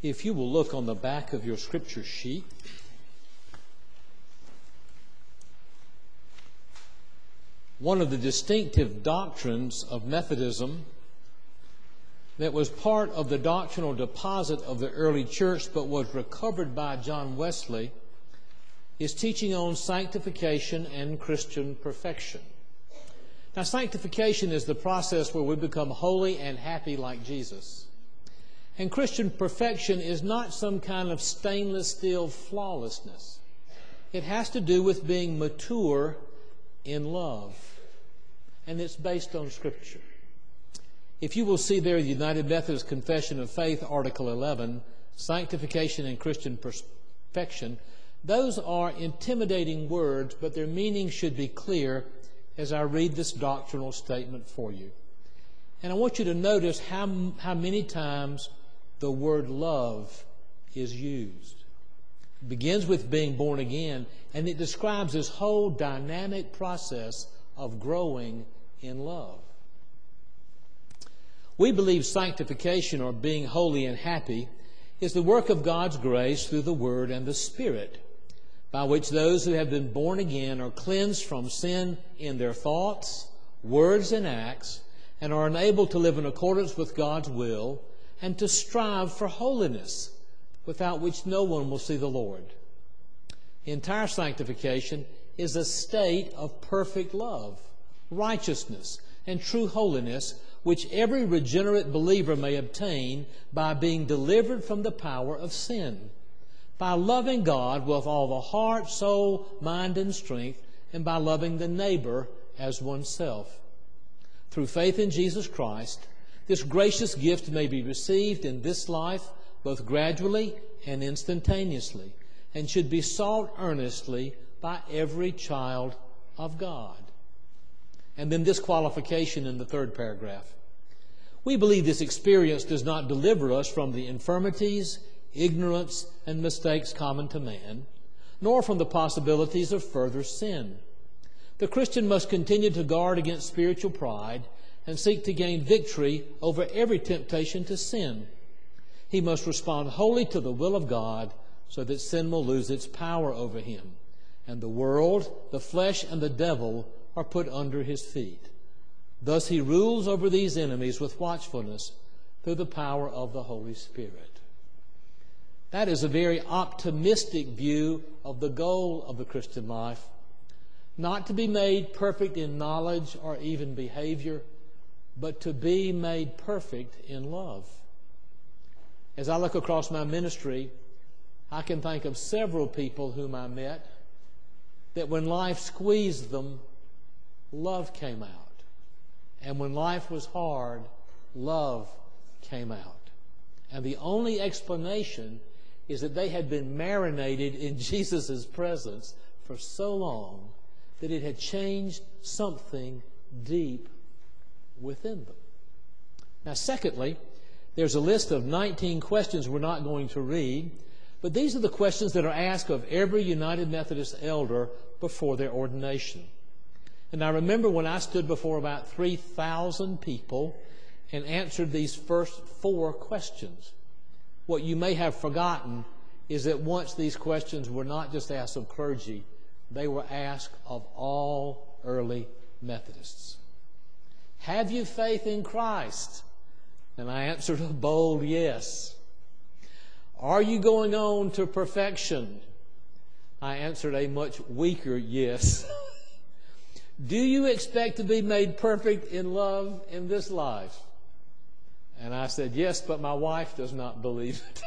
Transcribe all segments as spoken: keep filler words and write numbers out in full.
If you will look on the back of your scripture sheet, one of the distinctive doctrines of Methodism that was part of the doctrinal deposit of the early church but was recovered by John Wesley is teaching on sanctification and Christian perfection. Now, sanctification is the process where we become holy and happy like Jesus. And Christian perfection is not some kind of stainless steel flawlessness. It has to do with being mature in love. And it's based on Scripture. If you will see there, the United Methodist Confession of Faith, Article eleven, Sanctification and Christian Perfection, those are intimidating words, but their meaning should be clear as I read this doctrinal statement for you. And I want you to notice how, how many times the word love is used. It begins with being born again, and it describes this whole dynamic process of growing in love. We believe sanctification, or being holy and happy, is the work of God's grace through the Word and the Spirit, by which those who have been born again are cleansed from sin in their thoughts, words, and acts, and are enabled to live in accordance with God's will and to strive for holiness, without which no one will see the Lord. Entire sanctification is a state of perfect love, righteousness, and true holiness, which every regenerate believer may obtain by being delivered from the power of sin, by loving God with all the heart, soul, mind, and strength, and by loving the neighbor as oneself. Through faith in Jesus Christ, this gracious gift may be received in this life, both gradually and instantaneously, and should be sought earnestly by every child of God. And then this qualification in the third paragraph. We believe this experience does not deliver us from the infirmities, ignorance, and mistakes common to man, nor from the possibilities of further sin. The Christian must continue to guard against spiritual pride and seek to gain victory over every temptation to sin. He must respond wholly to the will of God so that sin will lose its power over him, and the world, the flesh, and the devil are put under his feet. Thus he rules over these enemies with watchfulness through the power of the Holy Spirit. That is a very optimistic view of the goal of the Christian life, not to be made perfect in knowledge or even behavior, but to be made perfect in love. As I look across my ministry, I can think of several people whom I met that when life squeezed them, love came out. And when life was hard, love came out. And the only explanation is that they had been marinated in Jesus' presence for so long that it had changed something deep within them. Now, secondly, there's a list of nineteen questions we're not going to read, but these are the questions that are asked of every United Methodist elder before their ordination. And I remember when I stood before about three thousand people and answered these first four questions. What you may have forgotten is that once these questions were not just asked of clergy, they were asked of all early Methodists. Have you faith in Christ? And I answered a bold yes. Are you going on to perfection? I answered a much weaker yes. Do you expect to be made perfect in love in this life? And I said, yes, but my wife does not believe it.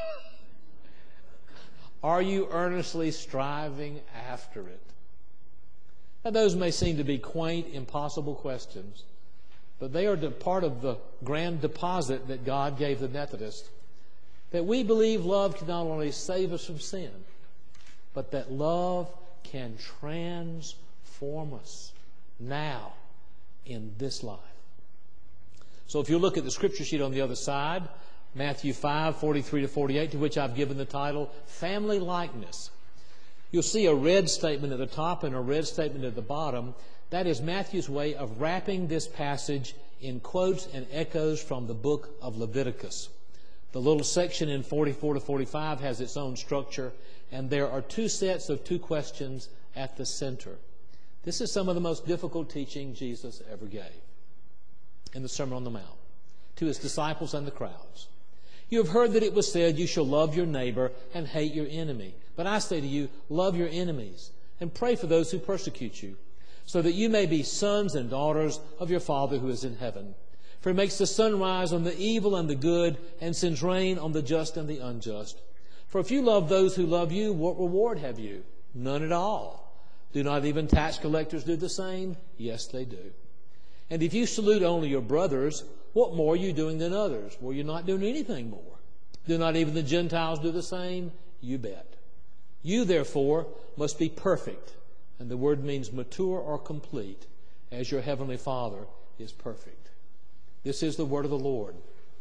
Are you earnestly striving after it? Now, those may seem to be quaint, impossible questions, but they are part of the grand deposit that God gave the Methodists, that we believe love can not only save us from sin, but that love can transform us now in this life. So if you look at the scripture sheet on the other side, Matthew five, forty-three to forty-eight, to which I've given the title, Family Likeness. You'll see a red statement at the top and a red statement at the bottom. That is Matthew's way of wrapping this passage in quotes and echoes from the book of Leviticus. The little section in forty-four to forty-five has its own structure, and there are two sets of two questions at the center. This is some of the most difficult teaching Jesus ever gave in the Sermon on the Mount to his disciples and the crowds. You have heard that it was said, you shall love your neighbor and hate your enemy. But I say to you, love your enemies and pray for those who persecute you, so that you may be sons and daughters of your Father who is in heaven. For he makes the sun rise on the evil and the good, and sends rain on the just and the unjust. For if you love those who love you, what reward have you? None at all. Do not even tax collectors do the same? Yes, they do. And if you salute only your brothers, what more are you doing than others? Well, you're not doing anything more. Do not even the Gentiles do the same? You bet. You, therefore, must be perfect. And the word means mature or complete, as your heavenly Father is perfect. This is the word of the Lord.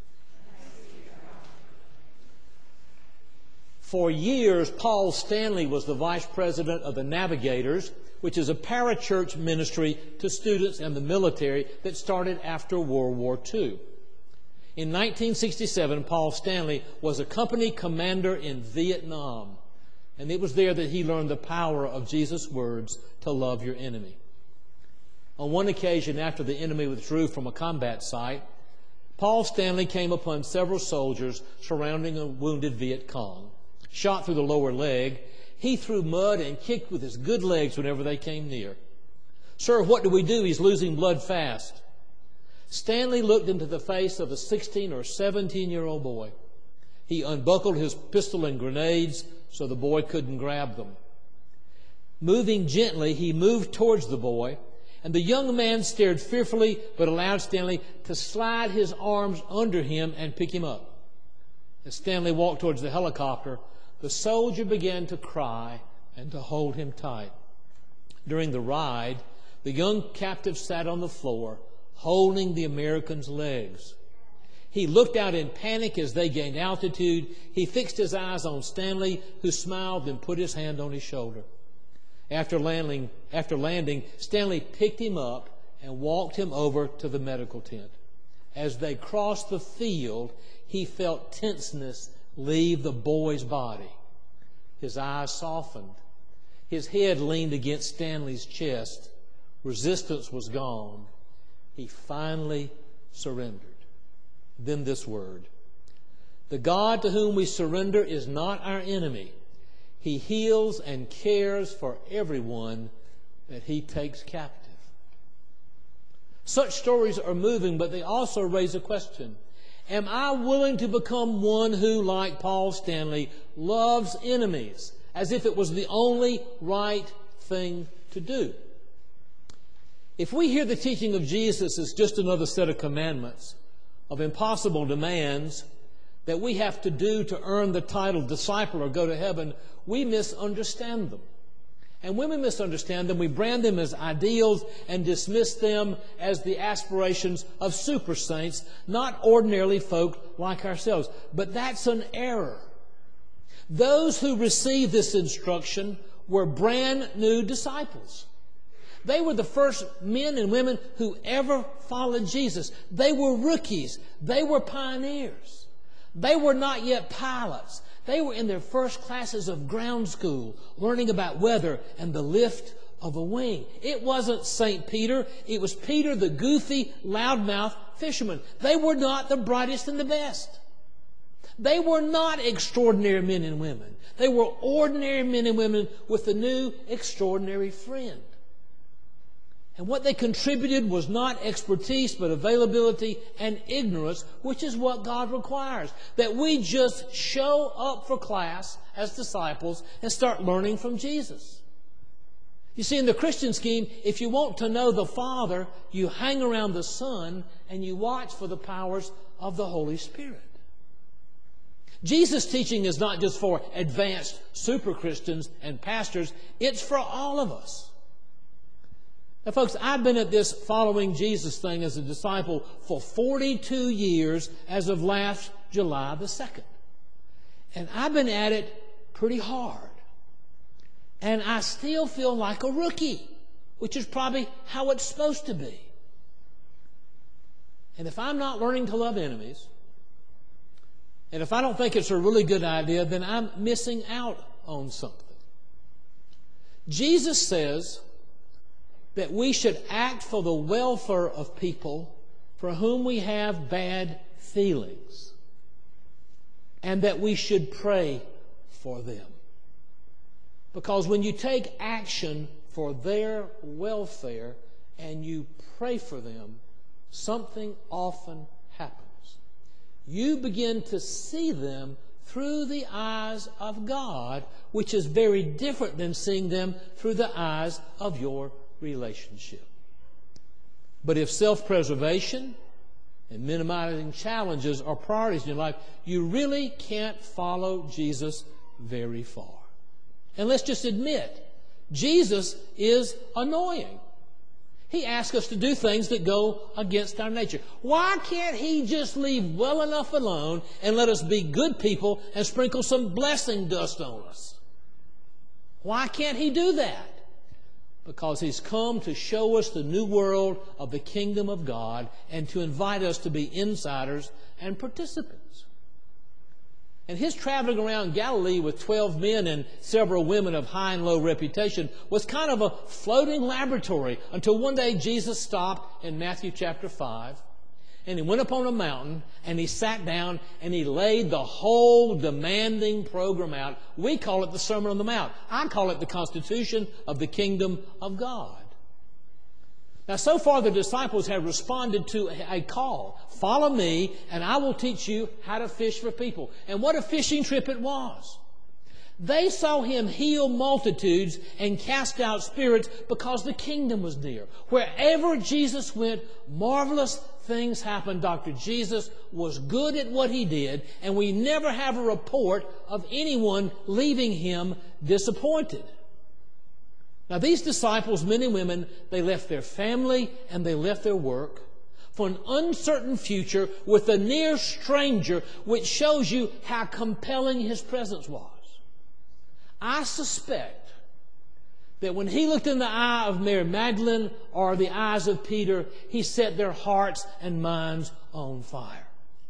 For years, Paul Stanley was the vice president of the Navigators, which is a parachurch ministry to students and the military that started after World War Two. In nineteen sixty-seven, Paul Stanley was a company commander in Vietnam, and it was there that he learned the power of Jesus' words to love your enemy. On one occasion, after the enemy withdrew from a combat site, Paul Stanley came upon several soldiers surrounding a wounded Viet Cong. Shot through the lower leg, he threw mud and kicked with his good legs whenever they came near. Sir, what do we do? He's losing blood fast. Stanley looked into the face of a sixteen or seventeen-year-old boy. He unbuckled his pistol and grenades so the boy couldn't grab them. Moving gently, he moved towards the boy, and the young man stared fearfully but allowed Stanley to slide his arms under him and pick him up. As Stanley walked towards the helicopter, the soldier began to cry and to hold him tight. During the ride, the young captive sat on the floor, holding the American's legs. He looked out in panic as they gained altitude. He fixed his eyes on Stanley, who smiled and put his hand on his shoulder. After landing, after landing, Stanley picked him up and walked him over to the medical tent. As they crossed the field, he felt tenseness leave the boy's body. His eyes softened. His head leaned against Stanley's chest. Resistance was gone. He finally surrendered. Then this word: the God to whom we surrender is not our enemy. He heals and cares for everyone that he takes captive. Such stories are moving, but they also raise a question. Am I willing to become one who, like Paul Stanley, loves enemies as if it was the only right thing to do? If we hear the teaching of Jesus as just another set of commandments, of impossible demands that we have to do to earn the title disciple or go to heaven, we misunderstand them. And when we misunderstand them, we brand them as ideals and dismiss them as the aspirations of super saints, not ordinarily folk like ourselves. But that's an error. Those who received this instruction were brand new disciples. They were the first men and women who ever followed Jesus. They were rookies. They were pioneers. They were not yet pilots. They were in their first classes of ground school, learning about weather and the lift of a wing. It wasn't Saint Peter. It was Peter, the goofy, loudmouth fisherman. They were not the brightest and the best. They were not extraordinary men and women. They were ordinary men and women with a new extraordinary friend. And what they contributed was not expertise, but availability and ignorance, which is what God requires. That we just show up for class as disciples and start learning from Jesus. You see, in the Christian scheme, if you want to know the Father, you hang around the Son and you watch for the powers of the Holy Spirit. Jesus' teaching is not just for advanced super Christians and pastors. It's for all of us. Now, folks, I've been at this following Jesus thing as a disciple for forty-two years as of last July the second. And I've been at it pretty hard. And I still feel like a rookie, which is probably how it's supposed to be. And if I'm not learning to love enemies, And if I don't think it's a really good idea, then I'm missing out on something. Jesus says that we should act for the welfare of people for whom we have bad feelings, and that we should pray for them. Because when you take action for their welfare and you pray for them, something often happens. You begin to see them through the eyes of God, which is very different than seeing them through the eyes of your relationship. But if self-preservation and minimizing challenges are priorities in your life, you really can't follow Jesus very far. And let's just admit, Jesus is annoying. He asks us to do things that go against our nature. Why can't He just leave well enough alone and let us be good people and sprinkle some blessing dust on us? Why can't He do that? Because He's come to show us the new world of the kingdom of God and to invite us to be insiders and participants. And His traveling around Galilee with twelve men and several women of high and low reputation was kind of a floating laboratory until one day Jesus stopped in Matthew chapter five, and He went up on a mountain and He sat down and He laid the whole demanding program out. We call it the Sermon on the Mount. I call it the Constitution of the Kingdom of God. Now, so far the disciples have responded to a call. Follow me, and I will teach you how to fish for people. And what a fishing trip it was. They saw Him heal multitudes and cast out spirits because the kingdom was near. Wherever Jesus went, marvelous things happened. Doctor Jesus was good at what He did, and we never have a report of anyone leaving Him disappointed. Now, these disciples, men and women, they left their family and they left their work for an uncertain future with a near stranger, which shows you how compelling His presence was. I suspect that when He looked in the eye of Mary Magdalene or the eyes of Peter, He set their hearts and minds on fire.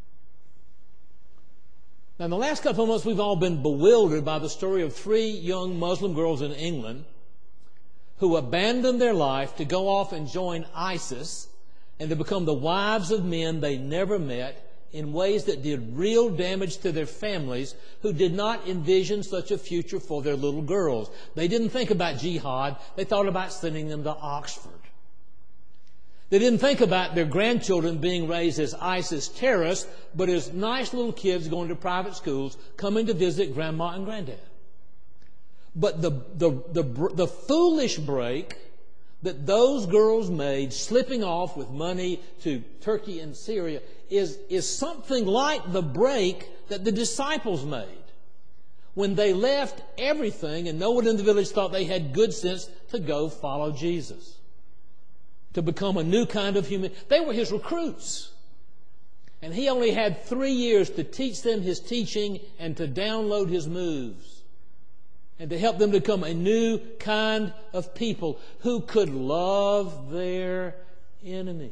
Now, in the last couple of months, we've all been bewildered by the story of three young Muslim girls in England who abandoned their life to go off and join ISIS and to become the wives of men they never met in ways that did real damage to their families who did not envision such a future for their little girls. They didn't think about jihad. They thought about sending them to Oxford. They didn't think about their grandchildren being raised as ISIS terrorists, but as nice little kids going to private schools, coming to visit grandma and granddad. But the, the, the, the foolish break that those girls made, slipping off with money to Turkey and Syria, is, is something like the break that the disciples made when they left everything and no one in the village thought they had good sense to go follow Jesus, to become a new kind of human. They were His recruits. And He only had three years to teach them His teaching and to download His moves, and to help them become a new kind of people who could love their enemies.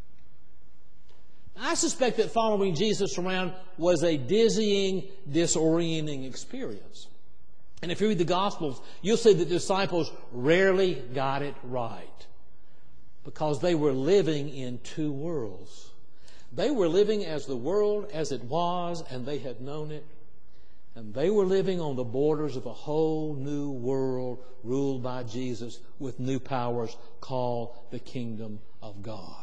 I suspect that following Jesus around was a dizzying, disorienting experience. And if you read the Gospels, you'll see that the disciples rarely got it right because they were living in two worlds. They were living as the world as it was, and they had known it. And they were living on the borders of a whole new world ruled by Jesus with new powers called the kingdom of God.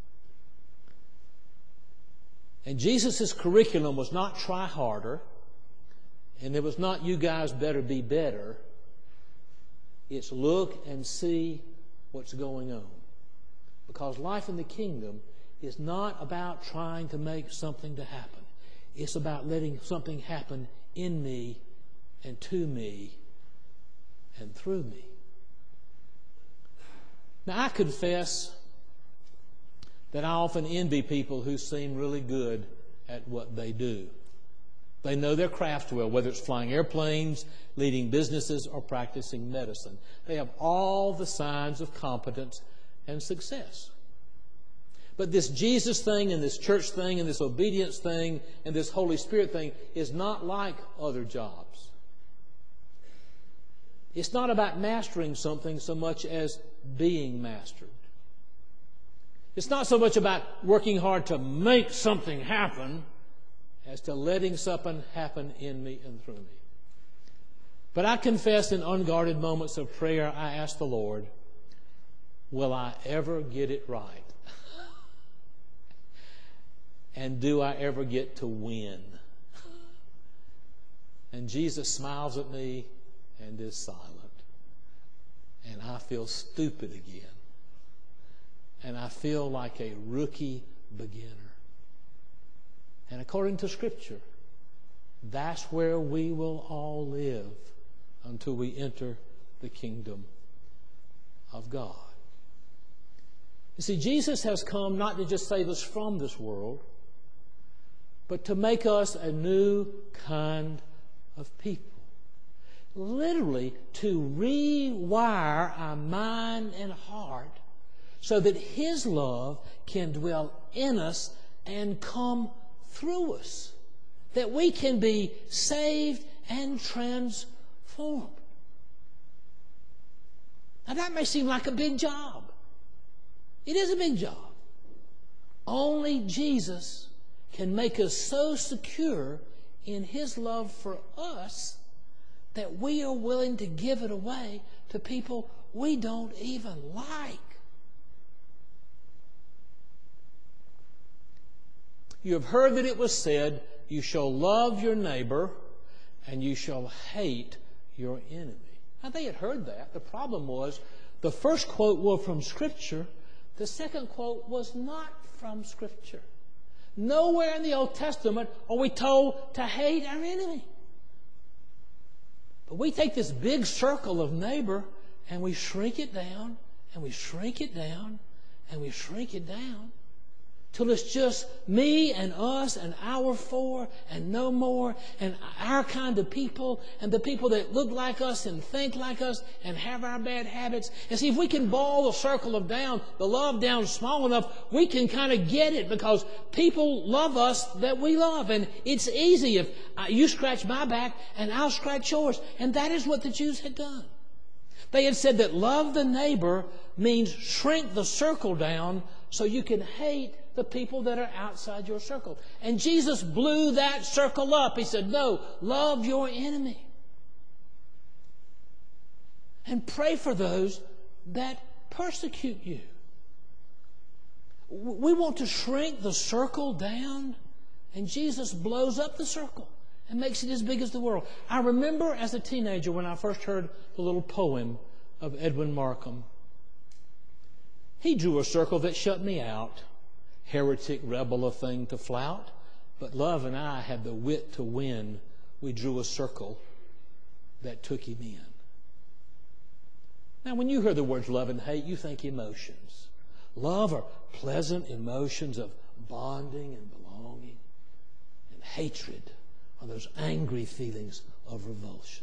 And Jesus' curriculum was not try harder, and it was not you guys better be better. It's look and see what's going on. Because life in the kingdom is not about trying to make something to happen. It's about letting something happen in me and to me and through me. Now, I confess that I often envy people who seem really good at what they do. They know their craft well, whether it's flying airplanes, leading businesses, or practicing medicine. They have all the signs of competence and success. But this Jesus thing and this church thing and this obedience thing and this Holy Spirit thing is not like other jobs. It's not about mastering something so much as being mastered. It's not so much about working hard to make something happen as to letting something happen in me and through me. But I confess in unguarded moments of prayer, I ask the Lord, will I ever get it right? And do I ever get to win? And Jesus smiles at me and is silent. And I feel stupid again. And I feel like a rookie beginner. And according to Scripture, that's where we will all live until we enter the kingdom of God. You see, Jesus has come not to just save us from this world, but to make us a new kind of people. Literally, to rewire our mind and heart so that His love can dwell in us and come through us. That we can be saved and transformed. Now that may seem like a big job. It is a big job. Only Jesus can make us so secure in His love for us that we are willing to give it away to people we don't even like. You have heard that it was said, you shall love your neighbor and you shall hate your enemy. Now they had heard that. The problem was the first quote was from Scripture. The second quote was not from Scripture. Nowhere in the Old Testament are we told to hate our enemy. But we take this big circle of neighbor and we shrink it down and we shrink it down and we shrink it down till it's just me and us and our four and no more and our kind of people and the people that look like us and think like us and have our bad habits. And see, if we can boil the circle of down, the love down small enough, we can kind of get it because people love us that we love. And it's easy if you scratch my back and I'll scratch yours. And that is what the Jews had done. They had said that love the neighbor means shrink the circle down so you can hate the people that are outside your circle. And Jesus blew that circle up. He said, no, love your enemy. And pray for those that persecute you. We want to shrink the circle down, and Jesus blows up the circle and makes it as big as the world. I remember as a teenager when I first heard the little poem of Edwin Markham. He drew a circle that shut me out. Heretic, rebel, a thing to flout. But love and I had the wit to win. We drew a circle that took him in. Now, when you hear the words love and hate, you think emotions. Love are pleasant emotions of bonding and belonging. And hatred are those angry feelings of revulsion.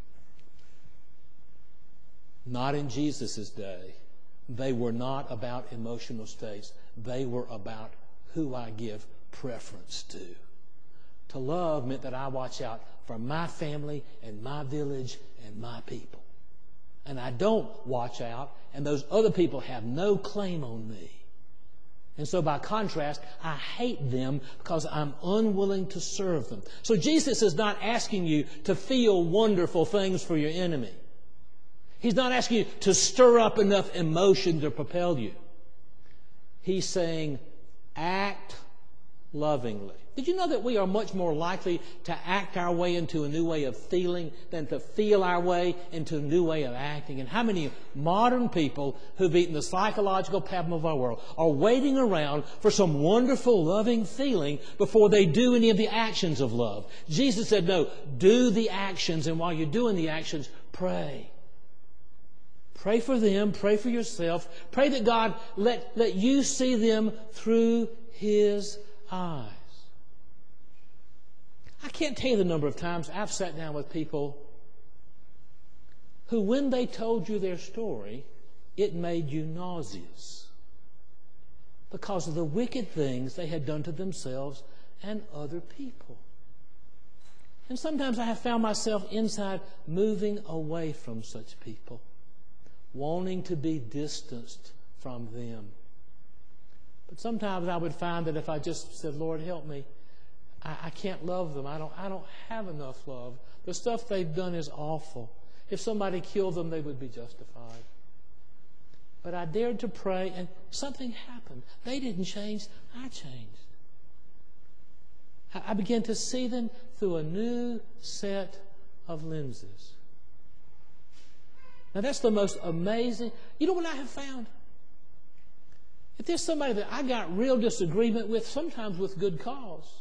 Not in Jesus' day. They were not about emotional states. They were about who I give preference to. To love meant that I watch out for my family and my village and my people. And I don't watch out, and those other people have no claim on me. And so by contrast, I hate them because I'm unwilling to serve them. So Jesus is not asking you to feel wonderful things for your enemy. He's not asking you to stir up enough emotion to propel you. He's saying, act lovingly. Did you know that we are much more likely to act our way into a new way of feeling than to feel our way into a new way of acting? And how many modern people who've eaten the psychological pattern of our world are waiting around for some wonderful, loving feeling before they do any of the actions of love? Jesus said, no, do the actions, and while you're doing the actions, pray. Pray for them. Pray for yourself. Pray that God let, let you see them through His eyes. I can't tell you the number of times I've sat down with people who, when they told you their story, it made you nauseous. because of the wicked things they had done to themselves and other people. And sometimes I have found myself inside moving away from such people, wanting to be distanced from them. But sometimes I would find that if I just said, Lord, help me, I, I can't love them. I don't, I don't have enough love. The stuff they've done is awful. If somebody killed them, they would be justified. But I dared to pray, and something happened. They didn't change. I changed. I, I began to see them through a new set of lenses. Now, that's the most amazing. You know what I have found? If there's somebody that I got real disagreement with, sometimes with good cause,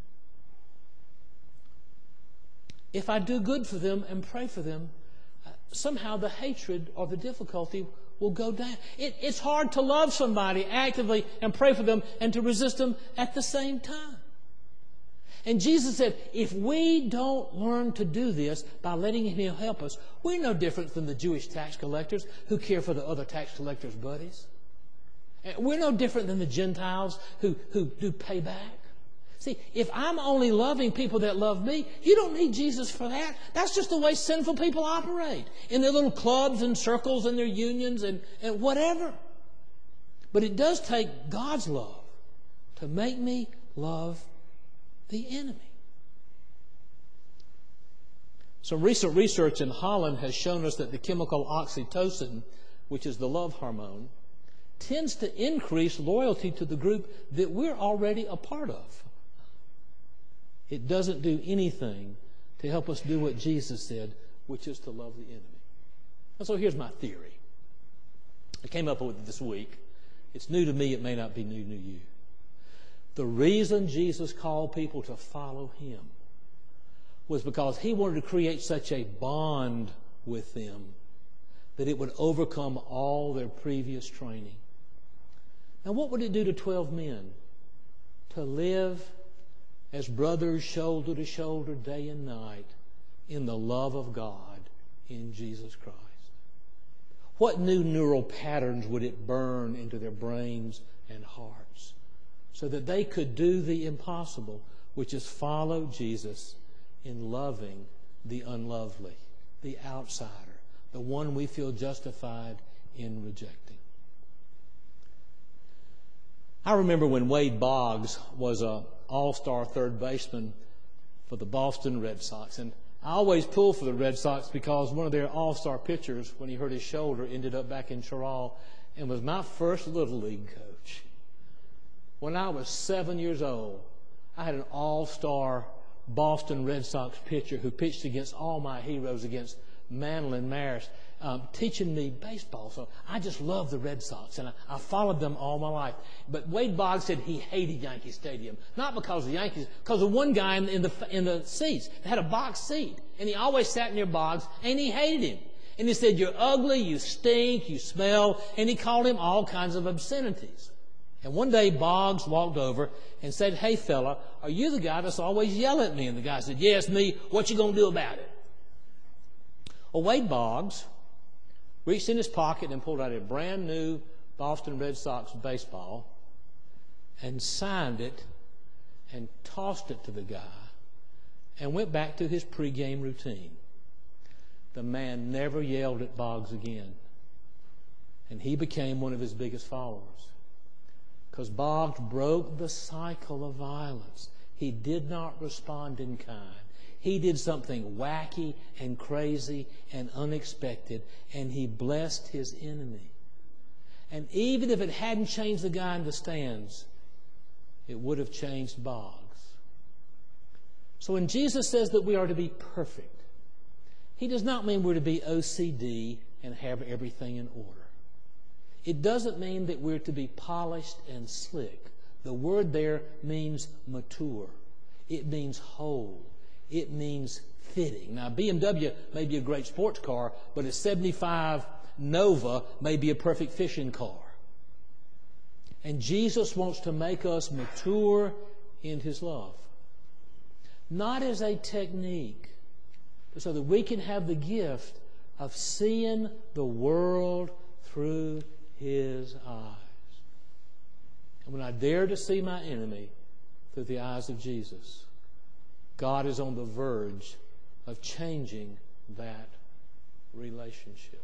if I do good for them and pray for them, uh, somehow the hatred or the difficulty will go down. It, it's hard to love somebody actively and pray for them and to resist them at the same time. And Jesus said, if we don't learn to do this by letting Him help us, we're no different than the Jewish tax collectors who care for the other tax collectors' buddies. We're no different than the Gentiles who, who do payback. See, if I'm only loving people that love me, you don't need Jesus for that. That's just the way sinful people operate in their little clubs and circles and their unions and, and whatever. But it does take God's love to make me love the enemy. Some recent research in Holland has shown us that the chemical oxytocin, which is the love hormone, tends to increase loyalty to the group that we're already a part of. It doesn't do anything to help us do what Jesus said, which is to love the enemy. And so here's my theory. I came up with it this week. It's new to me. It may not be new to you. The reason Jesus called people to follow Him was because He wanted to create such a bond with them that it would overcome all their previous training. Now, what would it do to twelve men to live as brothers shoulder to shoulder day and night in the love of God in Jesus Christ? What new neural patterns would it burn into their brains and hearts so that they could do the impossible, which is follow Jesus in loving the unlovely, the outsider, the one we feel justified in rejecting? I remember when Wade Boggs was an all-star third baseman for the Boston Red Sox. And I always pulled for the Red Sox because one of their all-star pitchers, when he hurt his shoulder, ended up back in Chorral and was my first Little League coach. When I was seven years old, I had an all-star Boston Red Sox pitcher who pitched against all my heroes, against Mantle and Maris, um, teaching me baseball. So I just loved the Red Sox, and I, I followed them all my life. But Wade Boggs said he hated Yankee Stadium, not because of the Yankees, because of one guy in, in the in the seats. They had a box seat, and he always sat near Boggs, and he hated him. And he said, "You're ugly, you stink, you smell," and he called him all kinds of obscenities. And one day Boggs walked over and said, "Hey, fella, are you the guy that's always yelling at me?" And the guy said, "Yes, me. What you gonna do about it?" Well, Wade Boggs reached in his pocket and pulled out a brand new Boston Red Sox baseball and signed it and tossed it to the guy and went back to his pregame routine. The man never yelled at Boggs again, and he became one of his biggest followers because Boggs broke the cycle of violence. He did not respond in kind. He did something wacky and crazy and unexpected, and he blessed his enemy. And even if it hadn't changed the guy in the stands, it would have changed Boggs. So when Jesus says that we are to be perfect, He does not mean we're to be O C D and have everything in order. It doesn't mean that we're to be polished and slick. The word there means mature. It means whole. It means fitting. Now, B M W may be a great sports car, but a seventy-five Nova may be a perfect fishing car. And Jesus wants to make us mature in His love. Not as a technique, but so that we can have the gift of seeing the world through His eyes. And when I dare to see my enemy through the eyes of Jesus, God is on the verge of changing that relationship.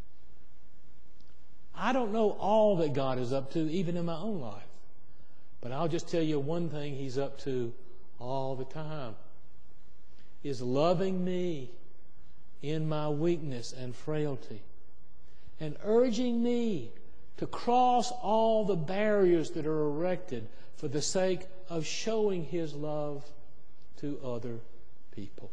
I don't know all that God is up to, even in my own life. But I'll just tell you one thing He's up to all the time, is loving me in my weakness and frailty, and urging me to cross all the barriers that are erected for the sake of showing His love to other people.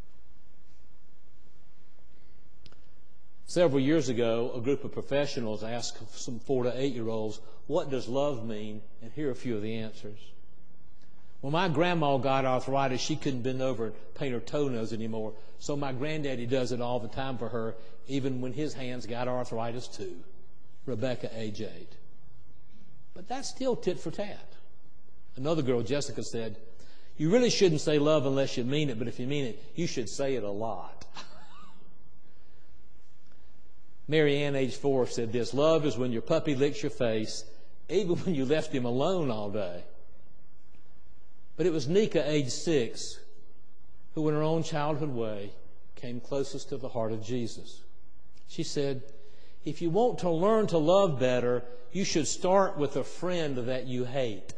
Several years ago, a group of professionals asked some four to eight-year-olds, what does love mean? And here are a few of the answers. When my grandma got arthritis, she couldn't bend over and paint her toenails anymore, so my granddaddy does it all the time for her, even when his hands got arthritis too. Rebecca, age eight. But that's still tit for tat. Another girl, Jessica, said, you really shouldn't say love unless you mean it, but if you mean it, you should say it a lot. Mary Ann, age four, said this, love is when your puppy licks your face, even when you left him alone all day. But it was Nika, age six, who in her own childhood way came closest to the heart of Jesus. She said, if you want to learn to love better, you should start with a friend that you hate.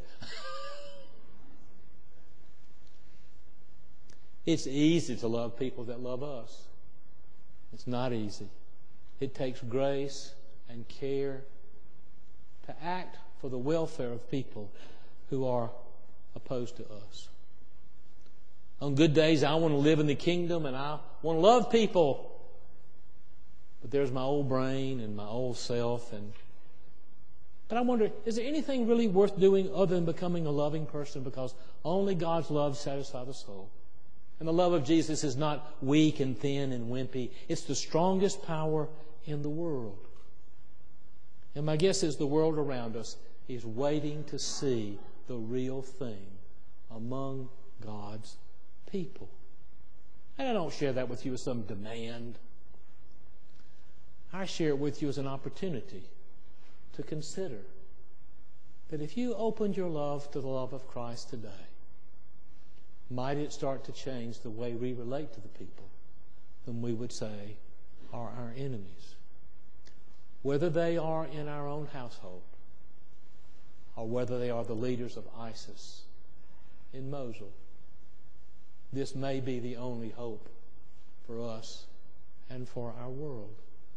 It's easy to love people that love us. It's not easy. It takes grace and care to act for the welfare of people who are opposed to us. On good days, I want to live in the kingdom and I want to love people. But there's my old brain and my old self. And But I wonder, is there anything really worth doing other than becoming a loving person? Because only God's love satisfies the soul. And the love of Jesus is not weak and thin and wimpy. It's the strongest power in the world. And my guess is the world around us is waiting to see the real thing among God's people. And I don't share that with you as some demand. I share it with you as an opportunity to consider that if you opened your love to the love of Christ today, might it start to change the way we relate to the people whom we would say are our enemies, whether they are in our own household or whether they are the leaders of ISIS in Mosul. This may be the only hope for us and for our world.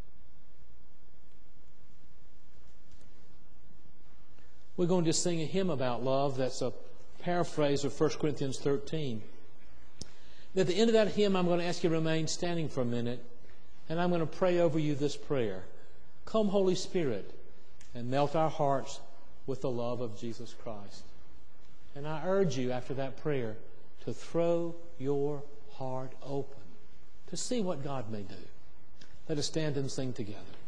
We're going to sing a hymn about love that's a paraphrase of First Corinthians thirteen. At the end of that hymn, I'm going to ask you to remain standing for a minute, and I'm going to pray over you this prayer. Come, Holy Spirit, and melt our hearts with the love of Jesus Christ. And I urge you after that prayer to throw your heart open to see what God may do. Let us stand and sing together.